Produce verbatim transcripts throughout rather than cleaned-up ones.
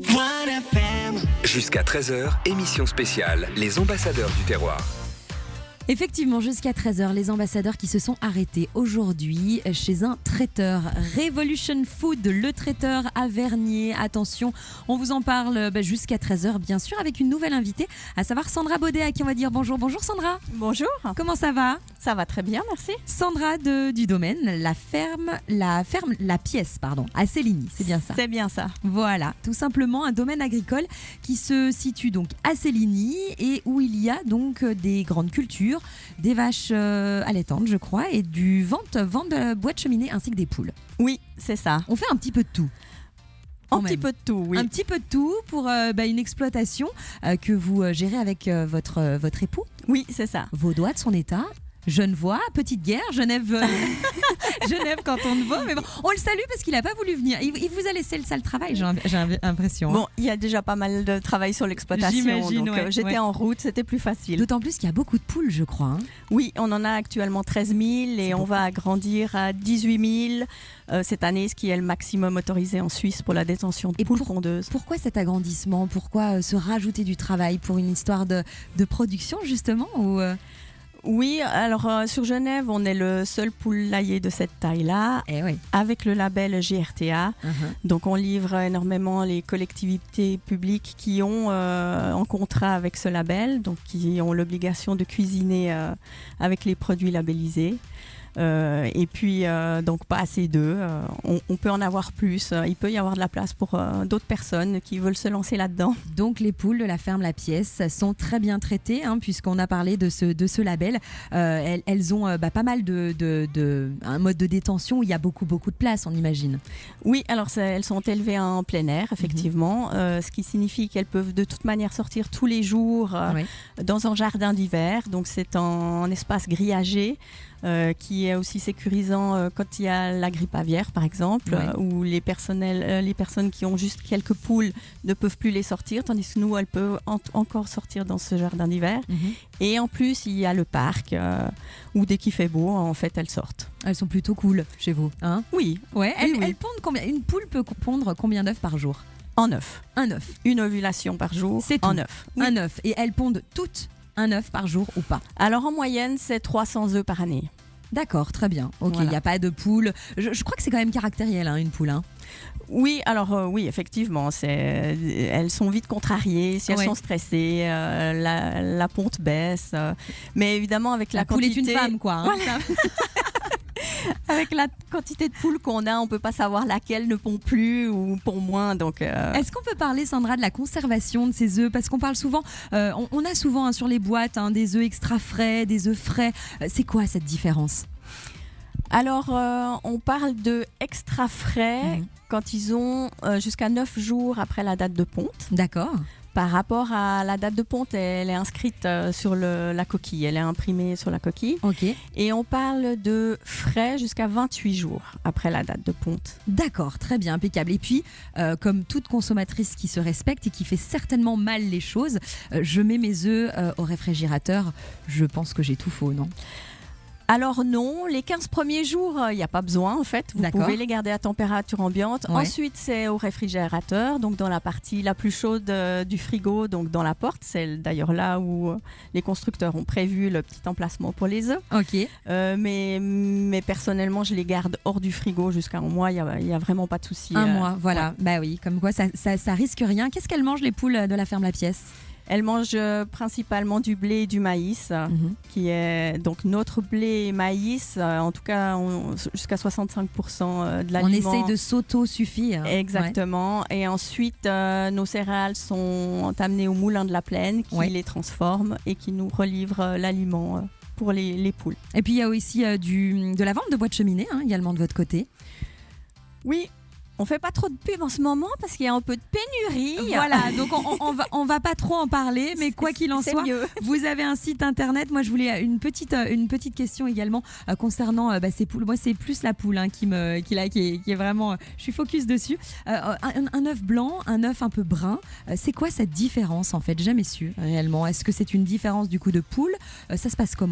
Jusqu'à treize heures, émission spéciale, les ambassadeurs du terroir. Effectivement, jusqu'à treize heures, les ambassadeurs qui se sont arrêtés aujourd'hui chez un traiteur. Revolution Food, le traiteur à Vernier. Attention, on vous en parle bah, jusqu'à treize heures, bien sûr, avec une nouvelle invitée, à savoir Sandra Baudet, à qui on va dire bonjour. Bonjour Sandra. Bonjour. Comment ça va ? Ça va très bien, merci. Sandra de, du domaine, la ferme, la ferme, la pièce, pardon, à Céligny, c'est bien ça ? C'est bien ça. Voilà, tout simplement un domaine agricole qui se situe donc à Céligny et où il y a donc des grandes cultures, des vaches euh, allaitantes, je crois, et du vente, vente de bois de cheminée ainsi que des poules. Oui, c'est ça. On fait un petit peu de tout. Un petit peu de tout, oui. Un petit peu de tout pour euh, bah, une exploitation euh, que vous euh, gérez avec euh, votre, euh, votre époux. Oui, c'est ça. Vaudois de son état. Genevois, Petite Guerre, Genève, euh, Genève canton de Vaud. Mais bon, on le salue parce qu'il n'a pas voulu venir. Il, il vous a laissé le sale travail, j'ai, j'ai l'impression. Bon, il y a déjà pas mal de travail sur l'exploitation. J'imagine, donc ouais, euh, j'étais ouais. en route, c'était plus facile. D'autant plus qu'il y a beaucoup de poules, je crois. Hein. Oui, on en a actuellement treize mille et C'est on beaucoup. va agrandir à dix-huit mille euh, cette année, ce qui est le maximum autorisé en Suisse pour la détention de Et poules pour- pondeuses. Pourquoi cet agrandissement ? Pourquoi euh, se rajouter du travail pour une histoire de, de production, justement ou, euh... Oui, alors euh, sur Genève, on est le seul poulailler de cette taille-là, Eh oui. avec le label G R T A. Uh-huh. Donc on livre énormément les collectivités publiques qui ont euh, en contrat avec ce label, donc qui ont l'obligation de cuisiner euh, avec les produits labellisés. Euh, et puis euh, donc pas assez d'œufs, euh, on, on peut en avoir plus, euh, il peut y avoir de la place pour euh, d'autres personnes qui veulent se lancer là-dedans. Donc les poules de la ferme La Pièce sont très bien traitées, hein, puisqu'on a parlé de ce, de ce label. Euh, elles, elles ont euh, bah, pas mal de, de, de un mode de détention où il y a beaucoup beaucoup de place, on imagine. Oui, alors ça, elles sont élevées en plein air, effectivement, euh, ce qui signifie qu'elles peuvent de toute manière sortir tous les jours euh, Oui. dans un jardin d'hiver, donc c'est en, en espace grillagé. Euh, qui est aussi sécurisant euh, quand il y a la grippe aviaire, par exemple, Ouais. euh, où les, personnels, euh, les personnes qui ont juste quelques poules ne peuvent plus les sortir, tandis que nous, elles peuvent en- encore sortir dans ce jardin d'hiver. Mhm. Et en plus, il y a le parc, euh, où dès qu'il fait beau, en fait, elles sortent. Elles sont plutôt cool chez vous, hein ? Oui, Ouais. Elles, Oui, oui. elles pondent combien ? Une poule peut pondre combien d'œufs par jour ? en œuf. Un œuf. Une ovulation par jour, C'est tout. en œuf. Oui. Un œuf. Et elles pondent toutes un œuf par jour ou pas ? Alors en moyenne, c'est trois cents œufs par année. D'accord, très bien. Ok, il Voilà. n'y a pas de poule. Je, je crois que c'est quand même caractériel, hein, une poule. Hein. Oui, alors euh, oui, effectivement, c'est, elles sont vite contrariées, si elles Ouais. sont stressées, euh, la, la ponte baisse. euh, mais évidemment, avec la, La poule quantité, est une femme, quoi. Hein. Voilà. avec la quantité de poules qu'on a, on peut pas savoir laquelle ne pond plus ou pond moins. Donc, euh, Est-ce qu'on peut parler, Sandra, de la conservation de ces œufs ? Parce qu'on parle souvent, euh, on, on a souvent hein, sur les boîtes hein, des œufs extra frais, des œufs frais. Euh, c'est quoi cette différence ? alors, euh, on parle de extra frais Mhm. quand ils ont euh, jusqu'à neuf jours après la date de ponte. D'accord. Par rapport à la date de ponte, elle est inscrite euh, sur le- la coquille, elle est imprimée sur la coquille. Ok. Et on parle de frais jusqu'à vingt-huit jours après la date de ponte. D'accord, très bien, impeccable. Et puis, euh, comme toute consommatrice qui se respecte et qui fait certainement mal les choses, euh, je mets mes œufs euh, au réfrigérateur. Je pense que j'ai tout faux, non ? Alors non, les quinze premiers jours, il n'y a pas besoin en fait. Vous D'accord. pouvez les garder à température ambiante. Ouais. Ensuite, c'est au réfrigérateur, donc dans la partie la plus chaude euh, du frigo, donc dans la porte. C'est d'ailleurs là où euh, les constructeurs ont prévu le petit emplacement pour les œufs. Ok. Euh, mais, mais personnellement, je les garde hors du frigo jusqu'à un mois. Il n'y a, il y a vraiment pas de souci. Un Euh, mois, voilà. Bah oui, comme quoi ça, ça, ça risque rien. Qu'est-ce qu'elles mangent les poules de la ferme La Pièce ? Elles mangent euh, principalement du blé et du maïs, euh, Mhm. qui est donc notre blé et maïs, euh, en tout cas on- jusqu'à soixante-cinq pour cent de On l'aliment. essaye de s'auto-suffire. Exactement. Et ensuite, euh, nos céréales sont amenées au moulin de la plaine qui Ouais. les transforme et qui nous relivre euh, l'aliment euh, pour les, les poules. Et puis il y a aussi euh, du, de la vente de bois de cheminée hein, également de votre côté. Oui. On fait pas trop de pub en ce moment parce qu'il y a un peu de pénurie. Voilà, donc on, on, on va, on va pas trop en parler, mais quoi qu'il en C'est soit, mieux. vous avez un site internet. Moi, je voulais une petite, euh, une petite question également euh, concernant euh, bah, ces poules. Moi, c'est plus la poule hein, qui me, qui, là, qui, est, qui est vraiment. euh, je suis focus dessus. Euh, un, un œuf blanc, un œuf un peu brun. Euh, c'est quoi cette différence en fait ? Jamais su réellement. Est-ce que c'est une différence du coup de poule ? Euh, Ça se passe comment ?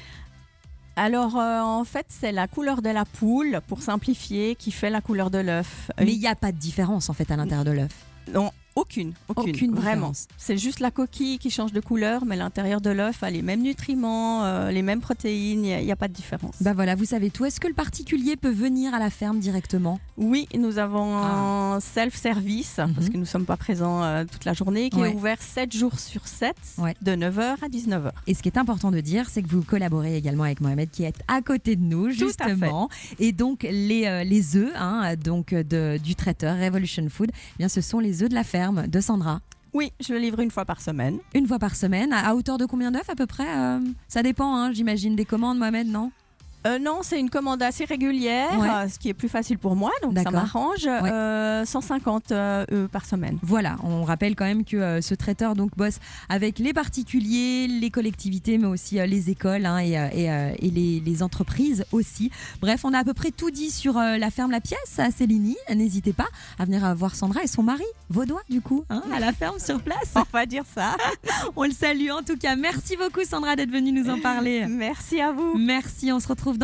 Alors, euh, en fait, c'est la couleur de la poule, pour simplifier, qui fait la couleur de l'œuf. Mais il n'y a pas de différence en fait à l'intérieur de l'œuf. Non, Aucune, aucune, Aucune vraiment. différence. C'est juste la coquille qui change de couleur, mais l'intérieur de l'œuf a les mêmes nutriments, euh, les mêmes protéines, il n'y a, a pas de différence. Bah voilà, vous savez tout. Est-ce que le particulier peut venir à la ferme directement? Oui, nous avons Ah. un self-service, Mhm. parce que nous ne sommes pas présents euh, toute la journée, qui Ouais. est ouvert sept jours sur sept, Ouais. de neuf heures à dix-neuf heures. Et ce qui est important de dire, c'est que vous collaborez également avec Mohamed qui est à côté de nous, Tout à justement. Et donc, les, euh, les œufs hein, donc, de, du traiteur Revolution Food, eh bien, ce sont les œufs de la ferme de Sandra. Oui, je le livre une fois par semaine. Une fois par semaine, à, à hauteur de combien d'œufs à peu près euh, Ça dépend, hein, j'imagine, des commandes, Mohamed, non? Euh, non, c'est une commande assez régulière, Ouais. euh, ce qui est plus facile pour moi, donc ça D'accord. m'arrange. Ouais. Euh, cent cinquante euh, œufs par semaine. Voilà, on rappelle quand même que euh, ce traiteur donc bosse avec les particuliers, les collectivités, mais aussi euh, les écoles hein, et, euh, et, euh, et les, les entreprises aussi. Bref, on a à peu près tout dit sur euh, la ferme La Pièce à Céligny. N'hésitez pas à venir euh, voir Sandra et son mari, vaudois du coup, hein, à la ferme sur place. On va dire ça. On le salue en tout cas. Merci beaucoup Sandra d'être venue nous en parler. Merci à vous. Merci, on se retrouve